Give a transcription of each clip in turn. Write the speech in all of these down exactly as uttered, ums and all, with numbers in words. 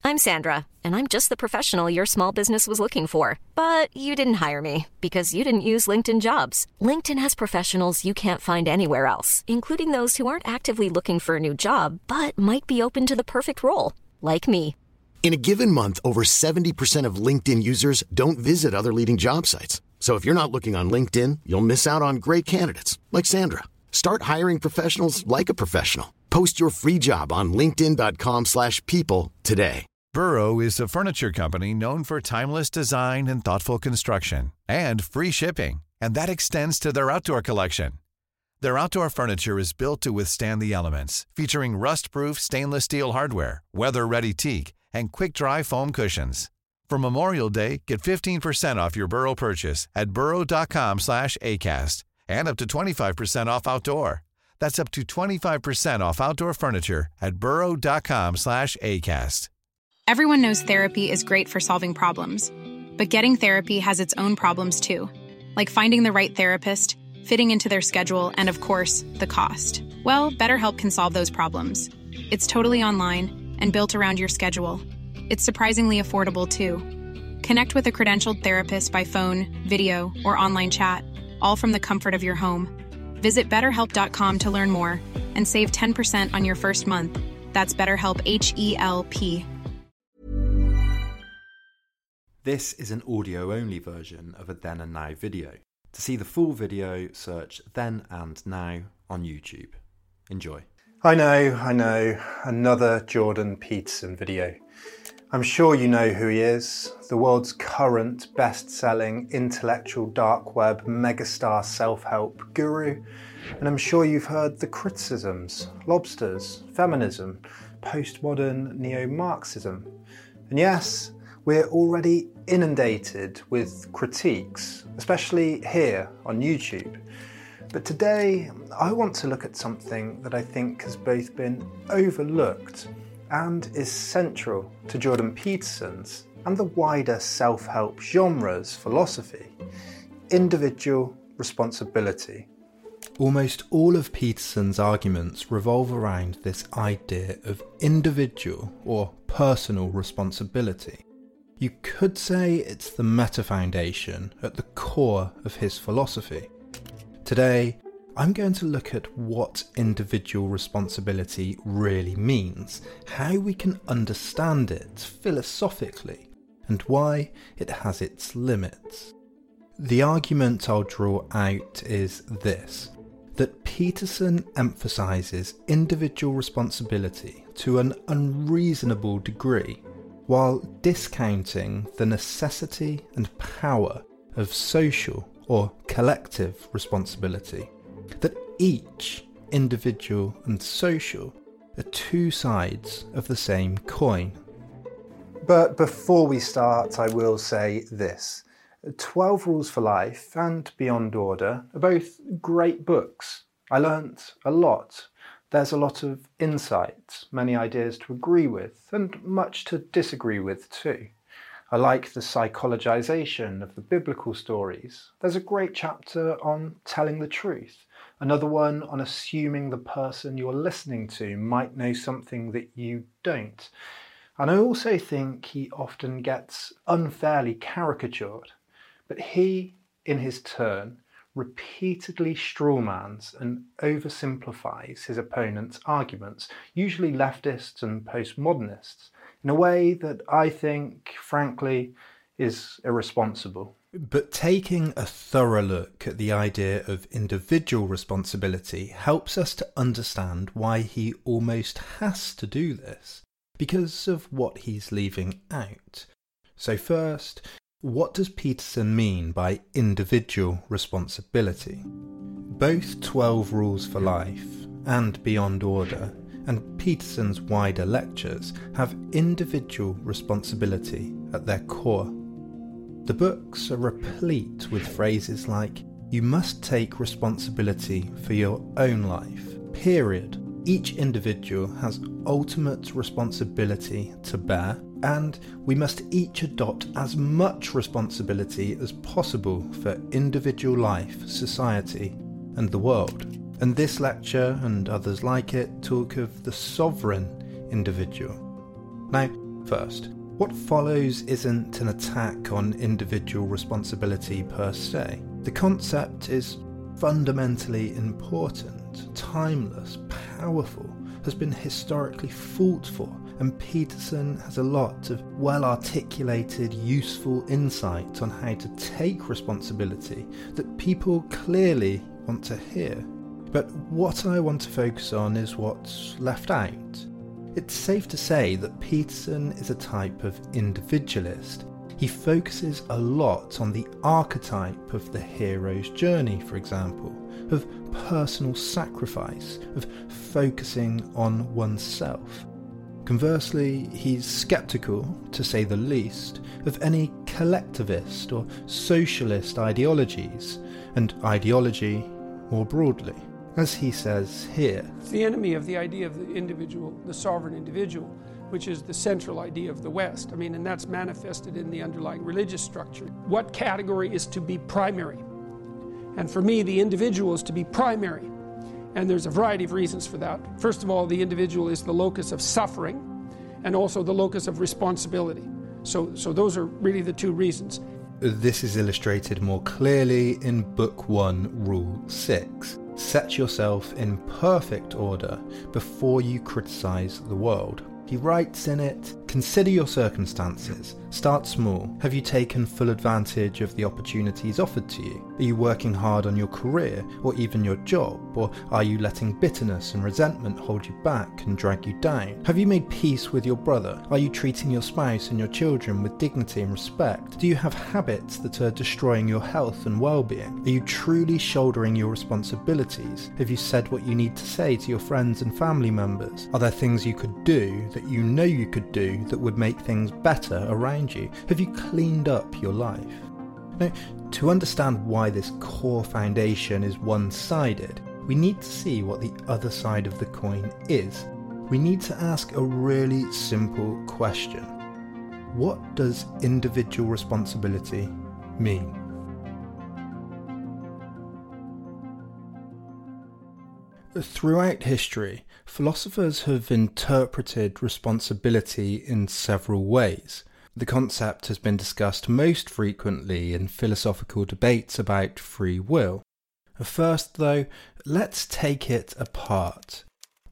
I'm Sandra, and I'm just the professional your small business was looking for. But you didn't hire me because you didn't use LinkedIn Jobs. LinkedIn has professionals you can't find anywhere else, including those who aren't actively looking for a new job, but might be open to the perfect role, like me. In a given month, over seventy percent of LinkedIn users don't visit other leading job sites. So if you're not looking on LinkedIn, you'll miss out on great candidates like Sandra. Start hiring professionals like a professional. Post your free job on linkedin dot com slash people today. Burrow is a furniture company known for timeless design and thoughtful construction and free shipping, and that extends to their outdoor collection. Their outdoor furniture is built to withstand the elements, featuring rust-proof stainless steel hardware, weather-ready teak, and quick-dry foam cushions. For Memorial Day, get fifteen percent off your Burrow purchase at burrow dot com slash acast and up to twenty-five percent off outdoor. That's up to twenty-five percent off outdoor furniture at burrow dot com slash acast. Everyone knows therapy is great for solving problems, but getting therapy has its own problems too, like finding the right therapist, fitting into their schedule, and of course, the cost. Well, BetterHelp can solve those problems. It's totally online and built around your schedule. It's surprisingly affordable too. Connect with a credentialed therapist by phone, video, or online chat, all from the comfort of your home. Visit better help dot com to learn more and save ten percent on your first month. That's BetterHelp, H E L P. This is an audio-only version of a Then and Now video. To see the full video, search Then and Now on YouTube. Enjoy. I know, I know, another Jordan Peterson video. I'm sure you know who he is, the world's current best-selling intellectual dark web megastar self-help guru, and I'm sure you've heard the criticisms, lobsters, feminism, postmodern neo-Marxism. And yes, we're already inundated with critiques, especially here on YouTube. But today, I want to look at something that I think has both been overlooked and is central to Jordan Peterson's and the wider self-help genre's philosophy: individual responsibility. Almost all of Peterson's arguments revolve around this idea of individual or personal responsibility. You could say it's the meta-foundation at the core of his philosophy. Today, I'm going to look at what individual responsibility really means, how we can understand it philosophically, and why it has its limits. The argument I'll draw out is this: that Peterson emphasises individual responsibility to an unreasonable degree, while discounting the necessity and power of social or collective responsibility. That each, individual and social, are two sides of the same coin. But before we start, I will say this. twelve Rules for Life and Beyond Order are both great books. I learnt a lot. There's a lot of insight, many ideas to agree with, and much to disagree with too. I like the psychologization of the biblical stories. There's a great chapter on telling the truth, another one on assuming the person you're listening to might know something that you don't. And I also think he often gets unfairly caricatured, but he, in his turn, repeatedly strawmans and oversimplifies his opponent's arguments, usually leftists and postmodernists, in a way that I think, frankly, is irresponsible. But taking a thorough look at the idea of individual responsibility helps us to understand why he almost has to do this, because of what he's leaving out. So first, what does Peterson mean by individual responsibility? Both twelve Rules for Life and Beyond Order and Peterson's wider lectures have individual responsibility at their core. The books are replete with phrases like, "You must take responsibility for your own life, period. Each individual has ultimate responsibility to bear, and we must each adopt as much responsibility as possible for individual life, society, and the world." And this lecture and others like it talk of the sovereign individual. Now, First, what follows isn't an attack on individual responsibility per se. The concept is fundamentally important, timeless, powerful, has been historically fought for, and Peterson has a lot of well-articulated, useful insight on how to take responsibility that people clearly want to hear. But what I want to focus on is what's left out. It's safe to say that Peterson is a type of individualist. He focuses a lot on the archetype of the hero's journey, for example, of personal sacrifice, of focusing on oneself. Conversely, he's sceptical, to say the least, of any collectivist or socialist ideologies, and ideology more broadly. As he says here, it's the enemy of the idea of the individual, the sovereign individual, which is the central idea of the West. I mean, and that's manifested in the underlying religious structure. What category is to be primary? And for me, the individual is to be primary. And there's a variety of reasons for that. First of all, the individual is the locus of suffering and also the locus of responsibility. So, so those are really the two reasons. This is illustrated more clearly in Book one, Rule six. Set yourself in perfect order before you criticise the world. He writes in it, consider your circumstances. Start small. Have you taken full advantage of the opportunities offered to you? Are you working hard on your career or even your job? Or are you letting bitterness and resentment hold you back and drag you down? Have you made peace with your brother? Are you treating your spouse and your children with dignity and respect? Do you have habits that are destroying your health and well-being? Are you truly shouldering your responsibilities? Have you said what you need to say to your friends and family members? Are there things you could do that you know you could do that would make things better around you? Have you cleaned up your life? Now, to understand why this core foundation is one-sided, we need to see what the other side of the coin is. We need to ask a really simple question. What does individual responsibility mean? Throughout history, philosophers have interpreted responsibility in several ways. The concept has been discussed most frequently in philosophical debates about free will. First, though, let's take it apart.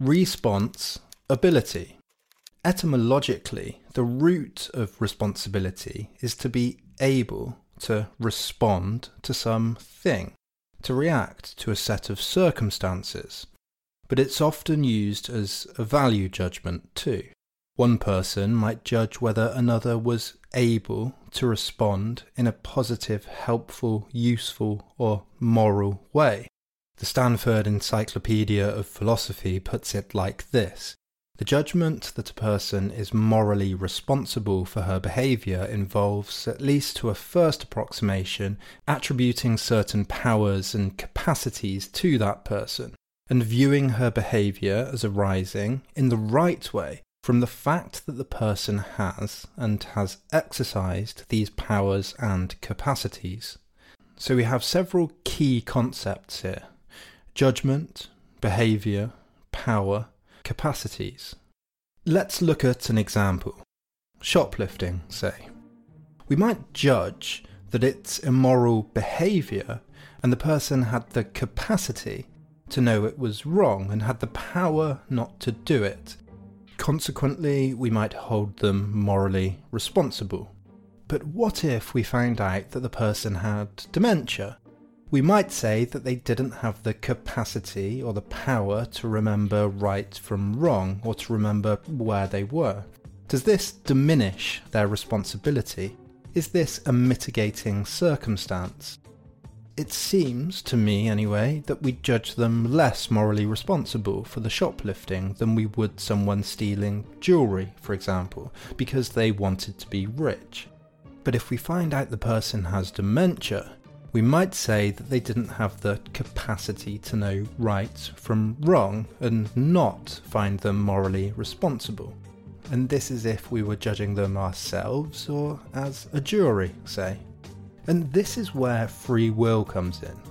Response-ability. Etymologically, the root of responsibility is to be able to respond to something, to react to a set of circumstances. But it's often used as a value judgment too. One person might judge whether another was able to respond in a positive, helpful, useful, or moral way. The Stanford Encyclopedia of Philosophy puts it like this. The judgment that a person is morally responsible for her behaviour involves, at least to a first approximation, attributing certain powers and capacities to that person, and viewing her behaviour as arising, in the right way, from the fact that the person has and has exercised these powers and capacities. So we have several key concepts here. Judgment, behaviour, power, capacities. Let's look at an example. Shoplifting, say. We might judge that it's immoral behaviour and the person had the capacity to know it was wrong and had the power not to do it. Consequently, we might hold them morally responsible. But what if we found out that the person had dementia? We might say that they didn't have the capacity or the power to remember right from wrong or to remember where they were. Does this diminish their responsibility? Is this a mitigating circumstance? It seems, to me anyway, that we judge them less morally responsible for the shoplifting than we would someone stealing jewellery, for example, because they wanted to be rich. But if we find out the person has dementia, we might say that they didn't have the capacity to know right from wrong and not find them morally responsible. And this is if we were judging them ourselves or as a jury, say. And this is where free will comes in.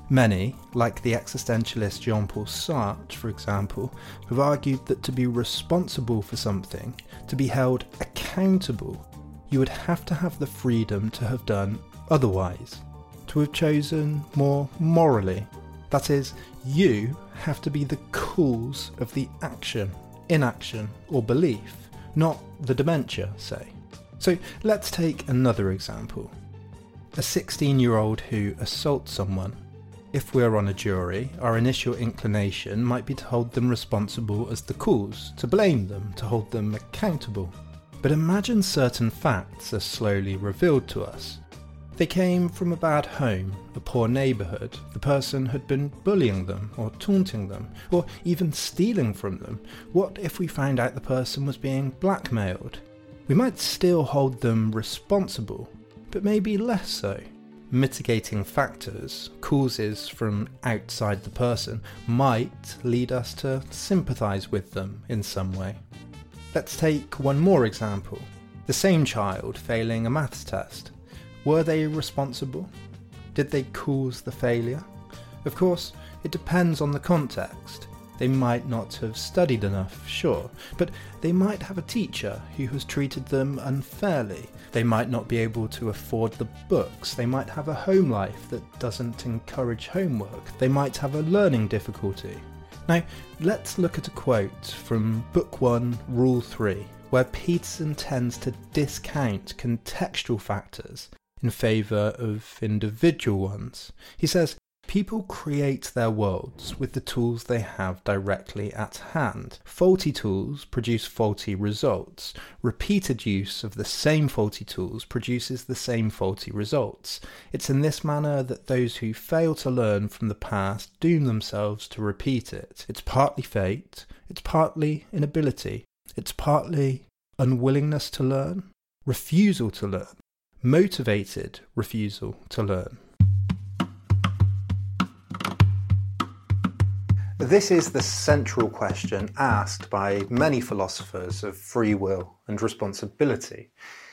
Many, like the existentialist Jean-Paul Sartre, for example, have argued that to be responsible for something, to be held accountable, you would have to have the freedom to have done otherwise, to have chosen more morally. That is, you have to be the cause of the action, inaction, or belief, not the dementia, say. So let's take another example. A sixteen-year-old who assaults someone. If we're on a jury, our initial inclination might be to hold them responsible as the cause, to blame them, to hold them accountable. But imagine certain facts are slowly revealed to us. They came from a bad home, a poor neighbourhood. The person had been bullying them, or taunting them, or even stealing from them. What if we found out the person was being blackmailed? We might still hold them responsible, but maybe less so. Mitigating factors, causes from outside the person, might lead us to sympathise with them in some way. Let's take one more example. The same child failing a maths test. Were they responsible? Did they cause the failure? Of course, it depends on the context. They might not have studied enough, sure, but they might have a teacher who has treated them unfairly. They might not be able to afford the books. They might have a home life that doesn't encourage homework. They might have a learning difficulty. Now, let's look at a quote from Book one, Rule three, where Peterson tends to discount contextual factors in favour of individual ones. He says, people create their worlds with the tools they have directly at hand. Faulty tools produce faulty results. Repeated use of the same faulty tools produces the same faulty results. It's in this manner that those who fail to learn from the past doom themselves to repeat it. It's partly fate, it's partly inability, it's partly unwillingness to learn, refusal to learn, motivated refusal to learn. This is the central question asked by many philosophers of free will and responsibility.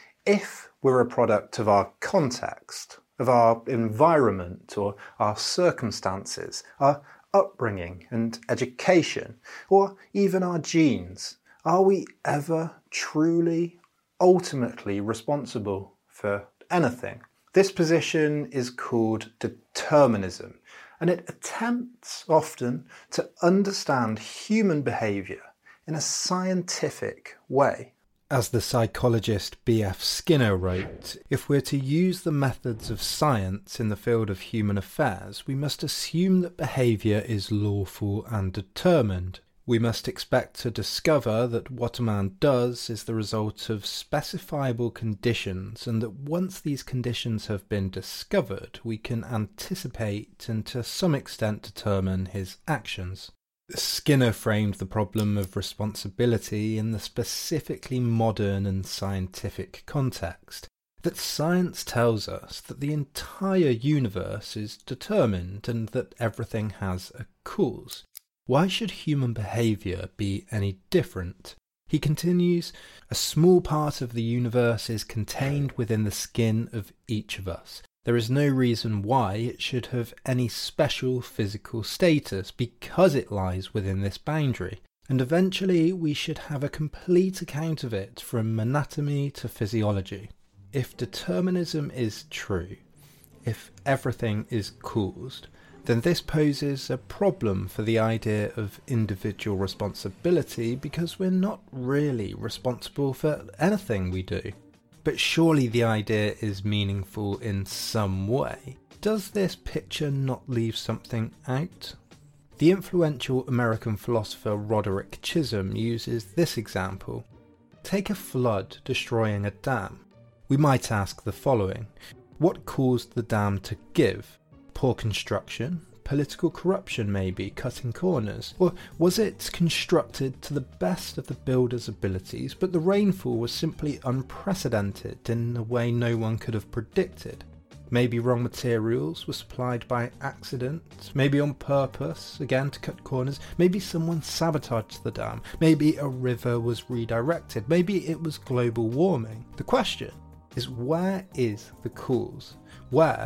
If we're a product of our context, of our environment or our circumstances, our upbringing and education, or even our genes, are we ever truly, ultimately responsible for anything? This position is called determinism, and it attempts often to understand human behaviour in a scientific way. As the psychologist B F Skinner wrote, if we're to use the methods of science in the field of human affairs, we must assume that behaviour is lawful and determined. We must expect to discover that what a man does is the result of specifiable conditions, and that once these conditions have been discovered, we can anticipate and to some extent determine his actions. Skinner framed the problem of responsibility in the specifically modern and scientific context, that science tells us that the entire universe is determined and that everything has a cause. Why should human behaviour be any different? He continues, a small part of the universe is contained within the skin of each of us. There is no reason why it should have any special physical status because it lies within this boundary. And eventually we should have a complete account of it from anatomy to physiology. If determinism is true, if everything is caused, then this poses a problem for the idea of individual responsibility because we're not really responsible for anything we do. But surely the idea is meaningful in some way. Does this picture not leave something out? The influential American philosopher Roderick Chisholm uses this example. Take a flood destroying a dam. We might ask the following. What caused the dam to give? Poor construction, political corruption maybe, cutting corners? Or was it constructed to the best of the builder's abilities, but the rainfall was simply unprecedented in a way no one could have predicted? Maybe wrong materials were supplied by accident, maybe on purpose, again to cut corners, maybe someone sabotaged the dam, maybe a river was redirected, maybe it was global warming. The question is, where is the cause? Where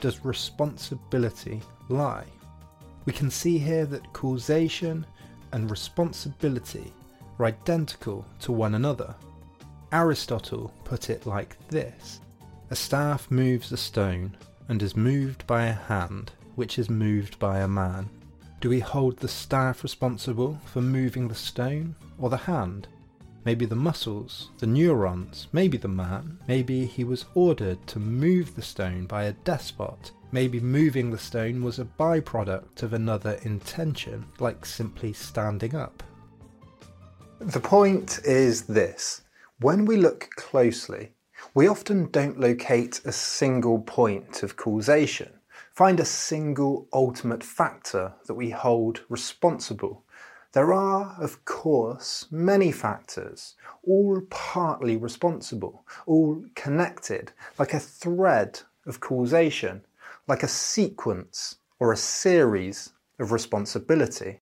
does responsibility lie? We can see here that causation and responsibility are identical to one another. Aristotle put it like this: a staff moves a stone and is moved by a hand which is moved by a man. Do we hold the staff responsible for moving the stone, or the hand? Maybe the muscles, the neurons, maybe the man. Maybe he was ordered to move the stone by a despot. Maybe moving the stone was a byproduct of another intention, like simply standing up. The point is this: when we look closely, we often don't locate a single point of causation, find a single ultimate factor that we hold responsible. There are, of course, many factors, all partly responsible, all connected, like a thread of causation, like a sequence or a series of responsibility.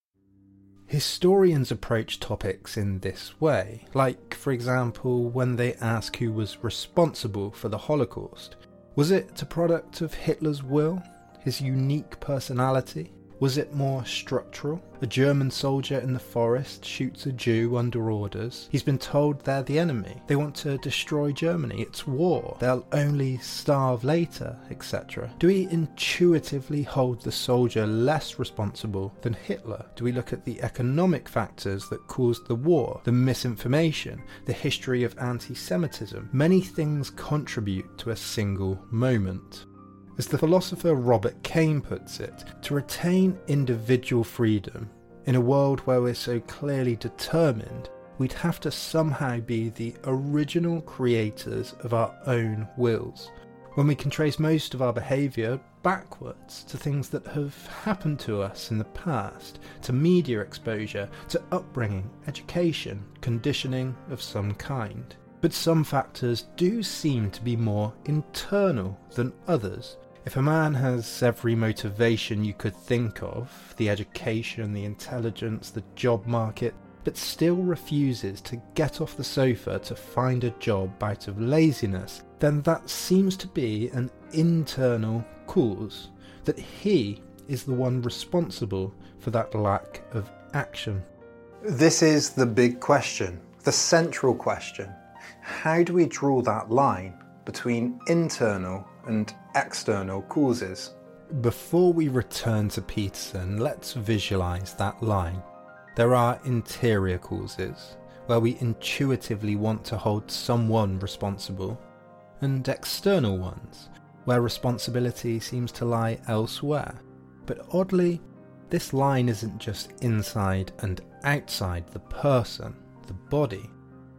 Historians approach topics in this way, like, for example, when they ask who was responsible for the Holocaust. Was it a product of Hitler's will, his unique personality? Was it more structural? A German soldier in the forest shoots a Jew under orders. He's been told they're the enemy. They want to destroy Germany. It's war. They'll only starve later, et cetera. Do we intuitively hold the soldier less responsible than Hitler? Do we look at the economic factors that caused the war, the misinformation, the history of anti-Semitism? Many things contribute to a single moment. As the philosopher Robert Caine puts it, to retain individual freedom in a world where we're so clearly determined, we'd have to somehow be the original creators of our own wills. When we can trace most of our behaviour backwards to things that have happened to us in the past, to media exposure, to upbringing, education, conditioning of some kind. But some factors do seem to be more internal than others. If a man has every motivation you could think of, the education, the intelligence, the job market, but still refuses to get off the sofa to find a job out of laziness, then that seems to be an internal cause, that he is the one responsible for that lack of action. This is the big question, the central question. How do we draw that line between internal and external causes? Before we return to Peterson, let's visualise that line. There are interior causes, where we intuitively want to hold someone responsible, and external ones, where responsibility seems to lie elsewhere. But oddly, this line isn't just inside and outside the person, the body.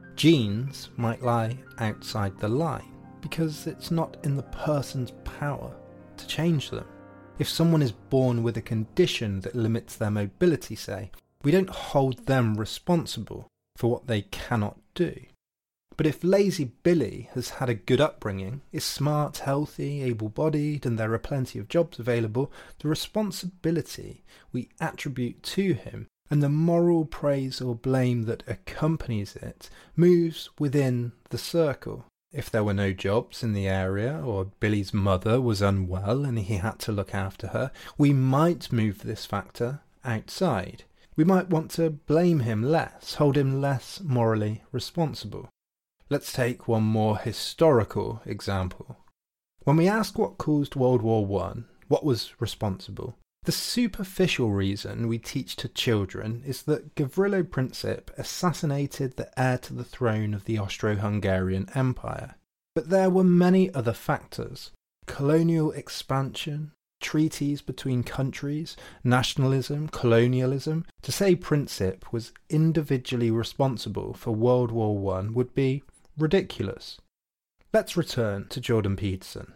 Genes might lie outside the line, because it's not in the person's power to change them. If someone is born with a condition that limits their mobility, say, we don't hold them responsible for what they cannot do. But if lazy Billy has had a good upbringing, is smart, healthy, able-bodied, and there are plenty of jobs available, the responsibility we attribute to him and the moral praise or blame that accompanies it moves within the circle. If there were no jobs in the area, or Billy's mother was unwell and he had to look after her, we might move this factor outside. We might want to blame him less, hold him less morally responsible. Let's take one more historical example. When we ask what caused World War One, what was responsible, the superficial reason we teach to children is that Gavrilo Princip assassinated the heir to the throne of the Austro-Hungarian Empire. But there were many other factors: colonial expansion, treaties between countries, nationalism, colonialism. To say Princip was individually responsible for World War One would be ridiculous. Let's return to Jordan Peterson.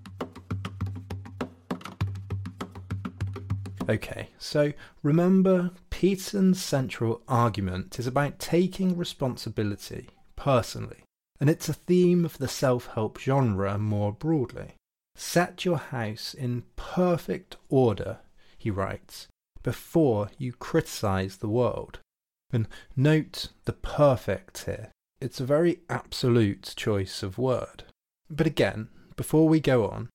Okay, so remember, Peterson's central argument is about taking responsibility personally, and it's a theme of the self-help genre more broadly. Set your house in perfect order, he writes, before you criticise the world. And note the perfect here. It's a very absolute choice of word. But again, before we go on,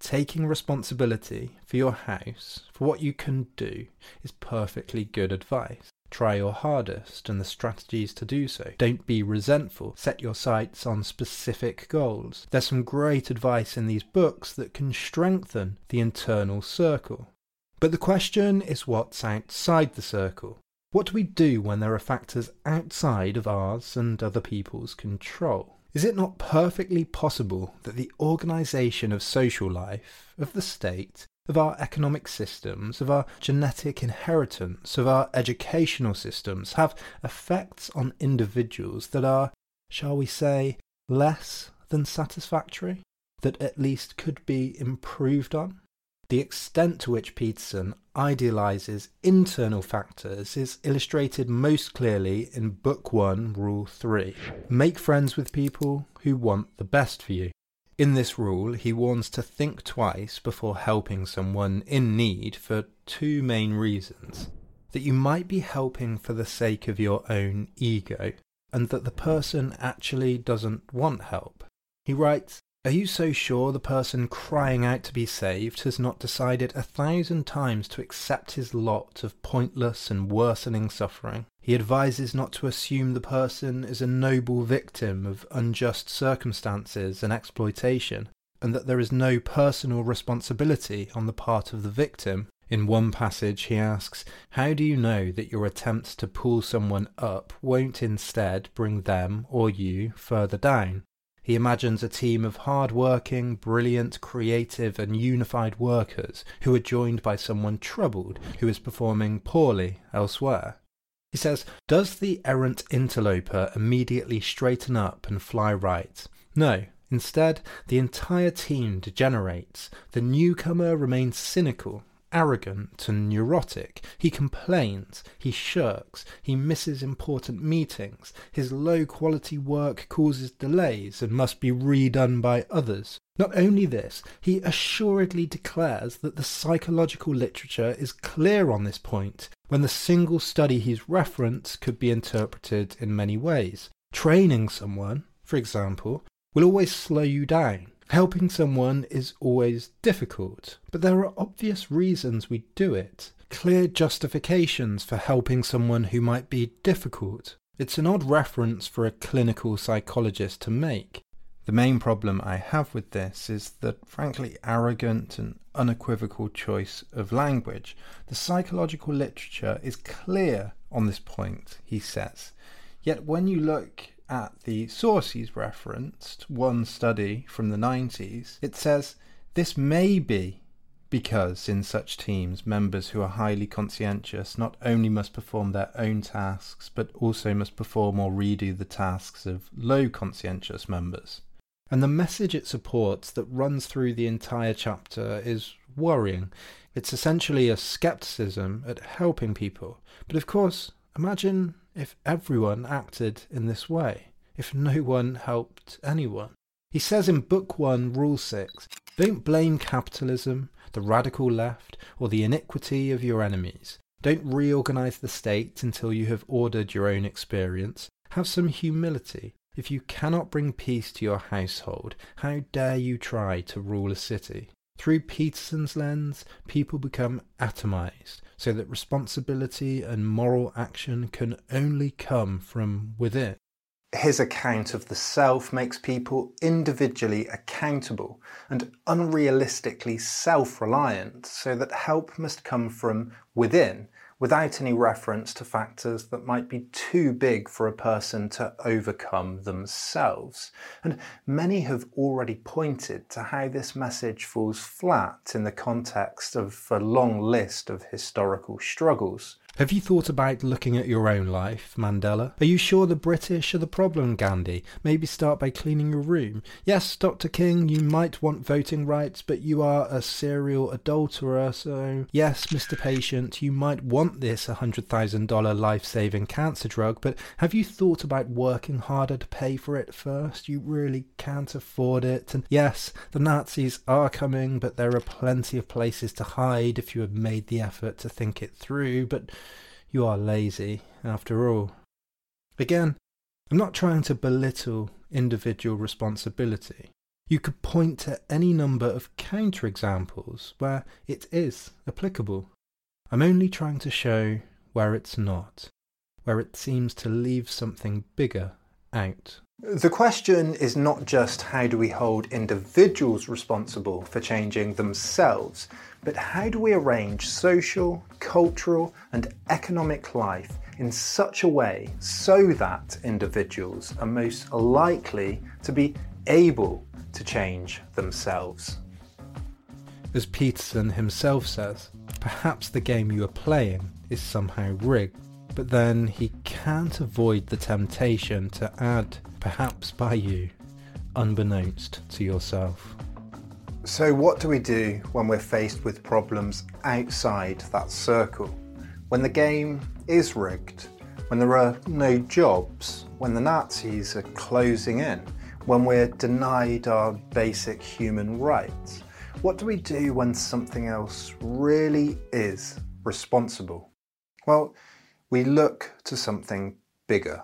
taking responsibility for your house, for what you can do, is perfectly good advice. Try your hardest and the strategies to do so. Don't be resentful. Set your sights on specific goals. There's some great advice in these books that can strengthen the internal circle. But the question is what's outside the circle. What do we do when there are factors outside of ours and other people's control? Is it not perfectly possible that the organisation of social life, of the state, of our economic systems, of our genetic inheritance, of our educational systems, have effects on individuals that are, shall we say, less than satisfactory, that at least could be improved on? The extent to which Peterson idealises internal factors is illustrated most clearly in Book one, Rule three. Make friends with people who want the best for you. In this rule, he warns to think twice before helping someone in need for two main reasons. That you might be helping for the sake of your own ego, and that the person actually doesn't want help. He writes, "Are you so sure the person crying out to be saved has not decided a thousand times to accept his lot of pointless and worsening suffering? He advises not to assume the person is a noble victim of unjust circumstances and exploitation, and that there is no personal responsibility on the part of the victim." In one passage he asks, "How do you know that your attempts to pull someone up won't instead bring them or you further down?" He imagines a team of hard-working, brilliant, creative and unified workers who are joined by someone troubled who is performing poorly elsewhere. He says, "Does the errant interloper immediately straighten up and fly right? No. Instead, the entire team degenerates. The newcomer remains cynical, arrogant and neurotic. He complains, he shirks, he misses important meetings. His low-quality work causes delays and must be redone by others. Not only this, he assuredly declares that the psychological literature is clear on this point, when the single study he's referenced could be interpreted in many ways. Training someone, for example, will always slow you down. Helping someone is always difficult, but there are obvious reasons we do it. Clear justifications for helping someone who might be difficult. It's an odd reference for a clinical psychologist to make. The main problem I have with this is the frankly arrogant and unequivocal choice of language. The psychological literature is clear on this point, he says. Yet when you look at the source he's referenced, one study from the nineties, it says this may be because in such teams members who are highly conscientious not only must perform their own tasks but also must perform or redo the tasks of low conscientious members. And the message it supports that runs through the entire chapter is worrying. It's essentially a skepticism at helping people. But of course, imagine if everyone acted in this way, if no one helped anyone. He says in Book one, Rule six, "Don't blame capitalism, the radical left, or the iniquity of your enemies. Don't reorganize the state until you have ordered your own experience. Have some humility. If you cannot bring peace to your household, how dare you try to rule a city?" Through Peterson's lens, people become atomized, so that responsibility and moral action can only come from within. His account of the self makes people individually accountable and unrealistically self-reliant, so that help must come from within, without any reference to factors that might be too big for a person to overcome themselves. And many have already pointed to how this message falls flat in the context of a long list of historical struggles. Have you thought about looking at your own life, Mandela? Are you sure the British are the problem, Gandhi? Maybe start by cleaning your room. Yes, Doctor King, you might want voting rights, but you are a serial adulterer, so... Yes, Mister Patient, you might want this one hundred thousand dollars life-saving cancer drug, but have you thought about working harder to pay for it first? You really can't afford it. And yes, the Nazis are coming, but there are plenty of places to hide if you have made the effort to think it through, but... you are lazy, after all. Again, I'm not trying to belittle individual responsibility. You could point to any number of counterexamples where it is applicable. I'm only trying to show where it's not, where it seems to leave something bigger out. The question is not just how do we hold individuals responsible for changing themselves, but how do we arrange social, cultural and economic life in such a way so that individuals are most likely to be able to change themselves. As Peterson himself says, perhaps the game you are playing is somehow rigged, but then he can't avoid the temptation to add, perhaps by you, unbeknownst to yourself. So what do we do when we're faced with problems outside that circle? When the game is rigged? When there are no jobs? When the Nazis are closing in? When we're denied our basic human rights? What do we do when something else really is responsible? Well, we look to something bigger.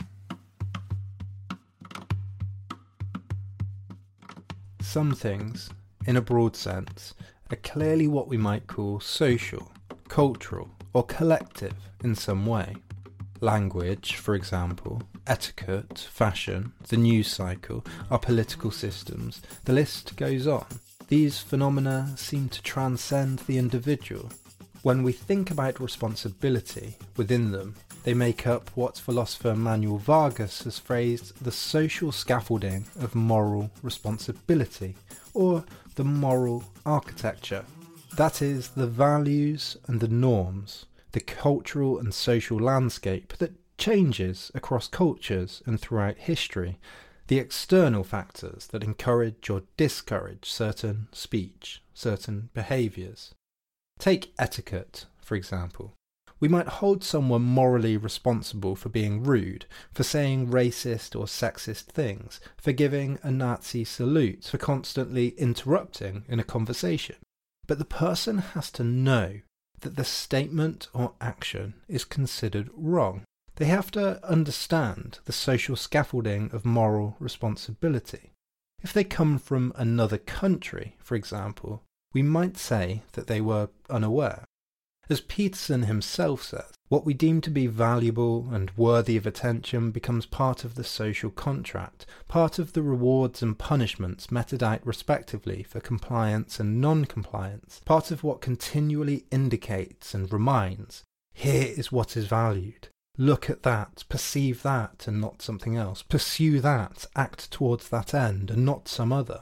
Some things, in a broad sense, are clearly what we might call social, cultural, or collective in some way. Language, for example, etiquette, fashion, the news cycle, our political systems, the list goes on. These phenomena seem to transcend the individual. When we think about responsibility within them, they make up what philosopher Manuel Vargas has phrased the social scaffolding of moral responsibility, or the moral architecture. That is, the values and the norms, the cultural and social landscape that changes across cultures and throughout history, the external factors that encourage or discourage certain speech, certain behaviours. Take etiquette, for example. We might hold someone morally responsible for being rude, for saying racist or sexist things, for giving a Nazi salute, for constantly interrupting in a conversation. But the person has to know that the statement or action is considered wrong. They have to understand the social scaffolding of moral responsibility. If they come from another country, for example, we might say that they were unaware. As Peterson himself says, what we deem to be valuable and worthy of attention becomes part of the social contract, part of the rewards and punishments meted out respectively for compliance and non-compliance, part of what continually indicates and reminds, here is what is valued. Look at that, perceive that and not something else, pursue that, act towards that end and not some other.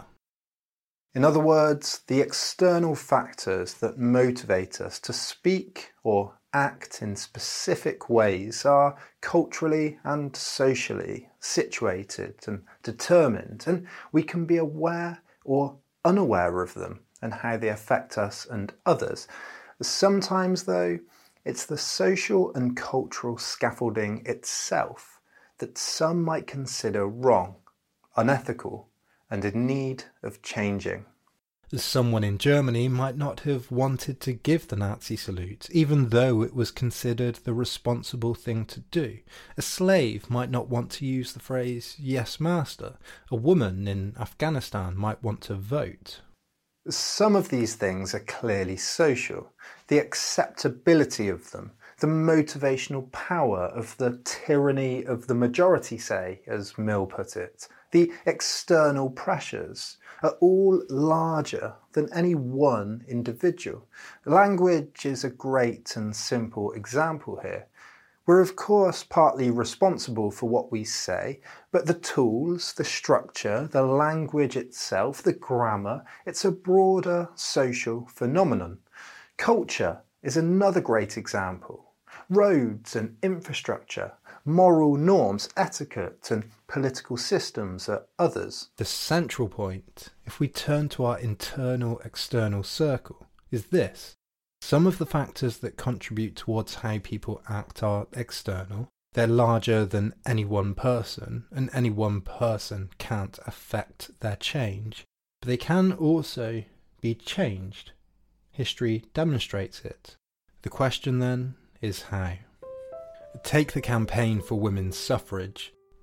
In other words, the external factors that motivate us to speak or act in specific ways are culturally and socially situated and determined, and we can be aware or unaware of them and how they affect us and others. Sometimes, though, it's the social and cultural scaffolding itself that some might consider wrong, unethical, and in need of changing. Someone in Germany might not have wanted to give the Nazi salute, even though it was considered the responsible thing to do. A slave might not want to use the phrase, yes master. A woman in Afghanistan might want to vote. Some of these things are clearly social. The acceptability of them, the motivational power of the tyranny of the majority, say, as Mill put it, the external pressures are all larger than any one individual. Language is a great and simple example here. We're of course partly responsible for what we say, but the tools, the structure, the language itself, the grammar, it's a broader social phenomenon. Culture is another great example. Roads and infrastructure, moral norms, etiquette and political systems are others. The central point, if we turn to our internal-external circle, is this. Some of the factors that contribute towards how people act are external. They're larger than any one person, and any one person can't affect their change. But they can also be changed. History demonstrates it. The question then is how. Take the campaign for women's suffrage.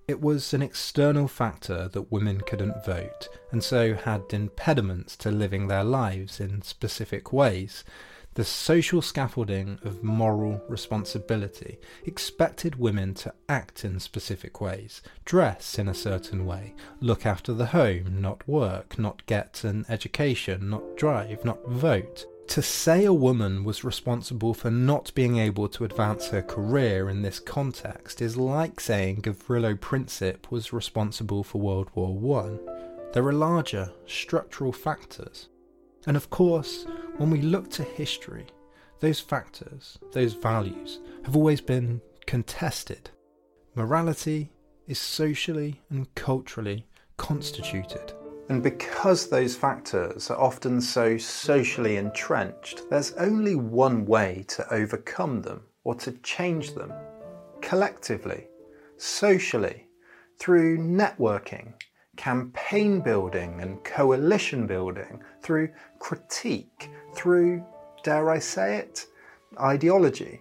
It was an external factor that women couldn't vote, and so had impediments to living their lives in specific ways. The social scaffolding of moral responsibility expected women to act in specific ways, dress in a certain way, look after the home, not work, not get an education, not drive, not vote. To say a woman was responsible for not being able to advance her career in this context is like saying Gavrilo Princip was responsible for World War One. There are larger, structural factors. And of course, when we look to history, those factors, those values, have always been contested. Morality is socially and culturally constituted. And because those factors are often so socially entrenched, there's only one way to overcome them or to change them. Collectively, socially, through networking, campaign building and coalition building, through critique, through, dare I say it, ideology.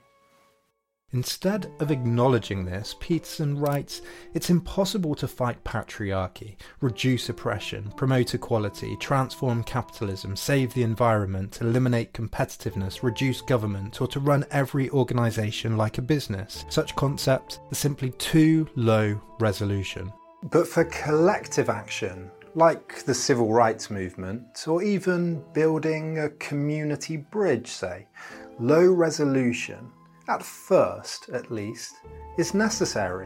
Instead of acknowledging this, Peterson writes, it's impossible to fight patriarchy, reduce oppression, promote equality, transform capitalism, save the environment, eliminate competitiveness, reduce government, or to run every organisation like a business. Such concepts are simply too low resolution. But for collective action, like the civil rights movement, or even building a community bridge, say, low resolution, at first at least, is necessary.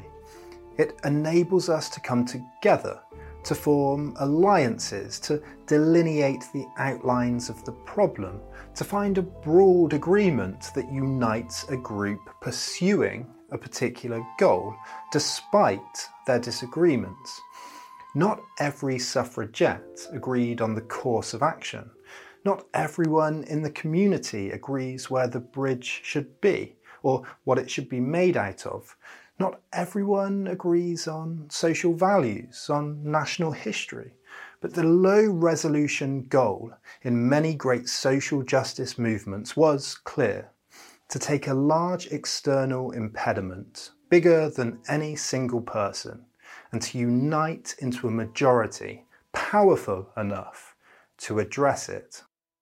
It enables us to come together, to form alliances, to delineate the outlines of the problem, to find a broad agreement that unites a group pursuing a particular goal, despite their disagreements. Not every suffragette agreed on the course of action. Not everyone in the community agrees where the bridge should be, or what it should be made out of. Not everyone agrees on social values, on national history. But the low-resolution goal in many great social justice movements was clear: to take a large external impediment, bigger than any single person, and to unite into a majority powerful enough to address it.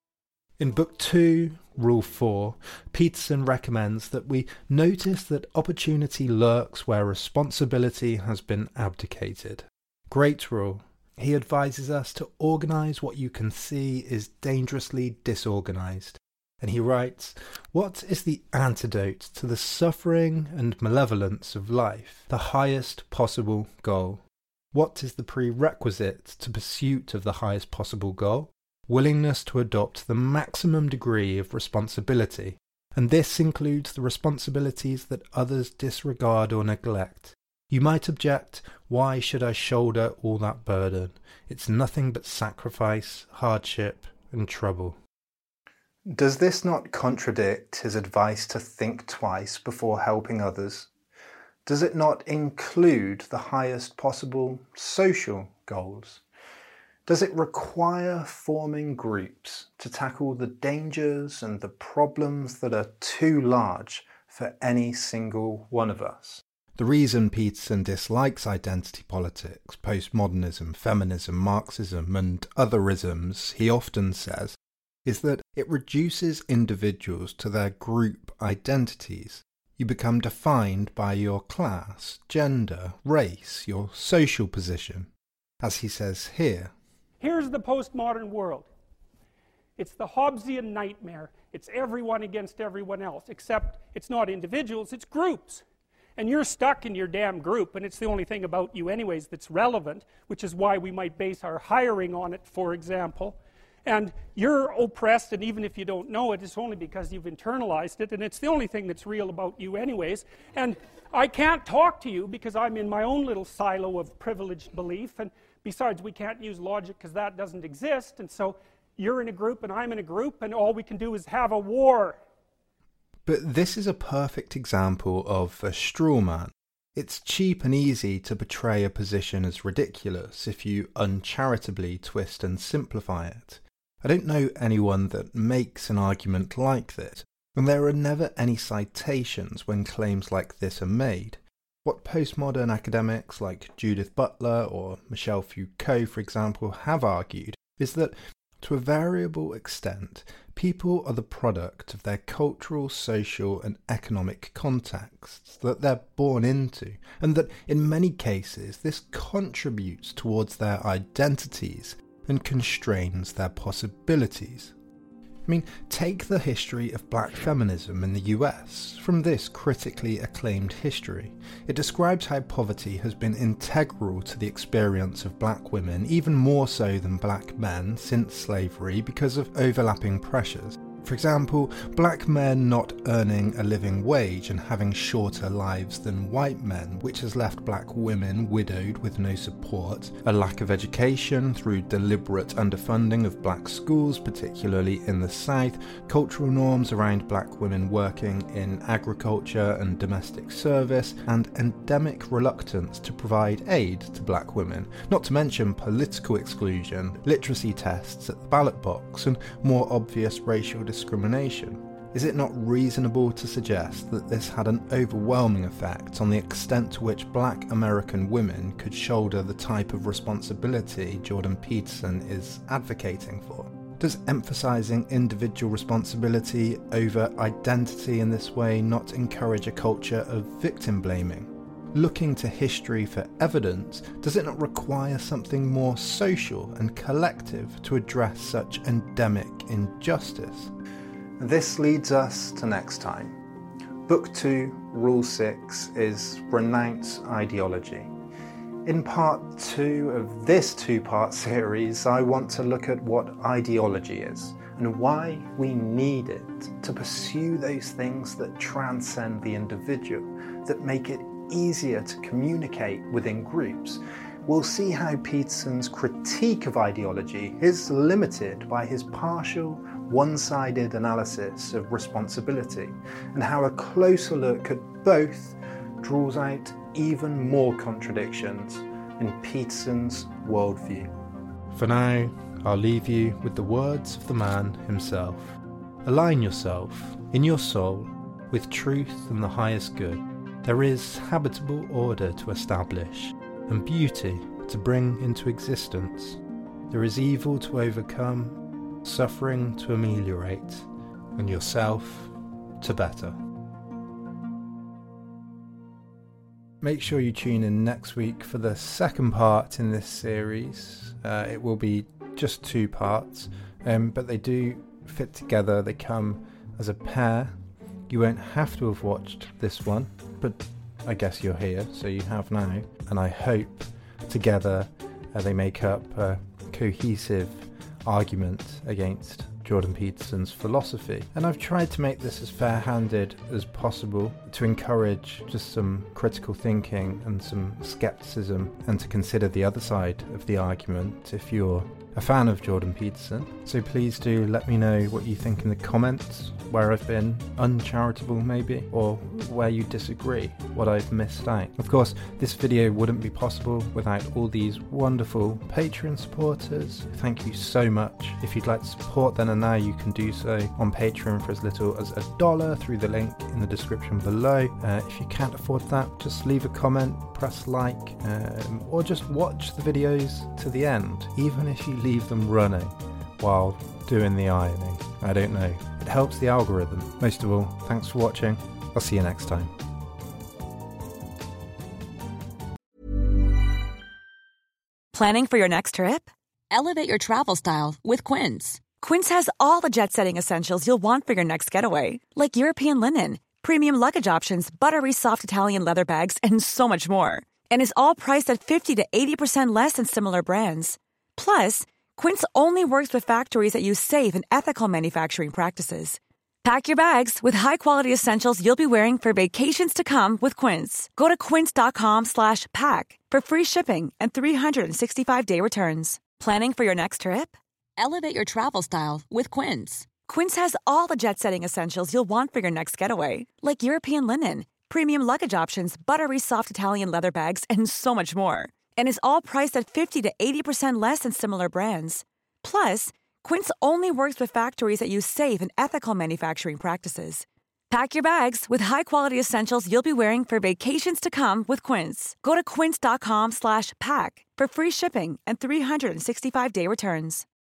In Book two, Rule four, Peterson recommends that we notice that opportunity lurks where responsibility has been abdicated. Great rule. He advises us to organise what you can see is dangerously disorganised. And he writes, what is the antidote to the suffering and malevolence of life? The highest possible goal. What is the prerequisite to pursuit of the highest possible goal? Willingness to adopt the maximum degree of responsibility, and this includes the responsibilities that others disregard or neglect. You might object, why should I shoulder all that burden? It's nothing but sacrifice, hardship, and trouble. Does this not contradict his advice to think twice before helping others? Does it not include the highest possible social goals? Does it require forming groups to tackle the dangers and the problems that are too large for any single one of us? The reason Peterson dislikes identity politics, postmodernism, feminism, Marxism and other isms, he often says, is that it reduces individuals to their group identities. You become defined by your class, gender, race, your social position. As he says here, here's the postmodern world. It's the Hobbesian nightmare. It's everyone against everyone else, except it's not individuals, it's groups. And you're stuck in your damn group, and it's the only thing about you anyways that's relevant, which is why we might base our hiring on it, for example. And you're oppressed, and even if you don't know it, it's only because you've internalized it, and it's the only thing that's real about you anyways. And I can't talk to you because I'm in my own little silo of privileged belief, and besides, we can't use logic because that doesn't exist, and so you're in a group and I'm in a group, and all we can do is have a war. But this is a perfect example of a straw man. It's cheap and easy to portray a position as ridiculous if you uncharitably twist and simplify it. I don't know anyone that makes an argument like this, and there are never any citations when claims like this are made. What postmodern academics like Judith Butler or Michel Foucault, for example, have argued is that, to a variable extent, people are the product of their cultural, social and economic contexts that they're born into, and that in many cases this contributes towards their identities and constrains their possibilities. I mean, take the history of black feminism in the U S. From this critically acclaimed history, it describes how poverty has been integral to the experience of black women, even more so than black men since slavery, because of overlapping pressures. For example, black men not earning a living wage and having shorter lives than white men, which has left black women widowed with no support, a lack of education through deliberate underfunding of black schools, particularly in the South, cultural norms around black women working in agriculture and domestic service, and endemic reluctance to provide aid to black women, not to mention political exclusion, literacy tests at the ballot box, and more obvious racial discrimination. discrimination. Is it not reasonable to suggest that this had an overwhelming effect on the extent to which black American women could shoulder the type of responsibility Jordan Peterson is advocating for? Does emphasising individual responsibility over identity in this way not encourage a culture of victim blaming? Looking to history for evidence, does it not require something more social and collective to address such endemic injustice? This leads us to next time. Book two, Rule six is Renounce Ideology. In part two of this two-part series, I want to look at what ideology is and why we need it to pursue those things that transcend the individual, that make it easier to communicate within groups. We'll see how Peterson's critique of ideology is limited by his partial, one-sided analysis of responsibility, and how a closer look at both draws out even more contradictions in Peterson's worldview. For now, I'll leave you with the words of the man himself. Align yourself, in your soul, with truth and the highest good. There is habitable order to establish, and beauty to bring into existence. There is evil to overcome, suffering to ameliorate, and yourself to better. Make sure you tune in next week for the second part in this series. Uh, it will be just two parts, um, but they do fit together. They come as a pair. You won't have to have watched this one, but I guess you're here, so you have now. And I hope together uh, they make up a cohesive argument against Jordan Peterson's philosophy. And I've tried to make this as fair-handed as possible to encourage just some critical thinking and some skepticism, and to consider the other side of the argument if you're a fan of Jordan Peterson. So please do let me know what you think in the comments, where I've been uncharitable maybe, or where you disagree, what I've missed out. Of course, this video wouldn't be possible without all these wonderful Patreon supporters. Thank you so much. If you'd like to support then and now, you can do so on Patreon for as little as a dollar through the link in the description below. Uh, if you can't afford that, just leave a comment, press like, um, or just watch the videos to the end, even if you leave them running while doing the ironing. I don't know. It helps the algorithm. Most of all, thanks for watching. I'll see you next time. Planning for your next trip? Elevate your travel style with Quince. Quince has all the jet-setting essentials you'll want for your next getaway, like European linen, premium luggage options, buttery soft Italian leather bags, and so much more. And is all priced at fifty to eighty percent less than similar brands. Plus, Quince only works with factories that use safe and ethical manufacturing practices. Pack your bags with high-quality essentials you'll be wearing for vacations to come with Quince. Go to quince.com slash pack for free shipping and three sixty-five day returns. Planning for your next trip? Elevate your travel style with Quince. Quince has all the jet-setting essentials you'll want for your next getaway, like European linen, premium luggage options, buttery soft Italian leather bags, and so much more. And is all priced at fifty to eighty percent less than similar brands. Plus, Quince only works with factories that use safe and ethical manufacturing practices. Pack your bags with high-quality essentials you'll be wearing for vacations to come with Quince. Go to quince.com slash pack for free shipping and three sixty-five day returns.